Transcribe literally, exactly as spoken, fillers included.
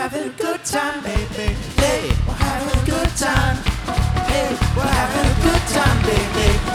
having a good time, baby. Hey, we're having a good time. Hey, we're having a good time, baby.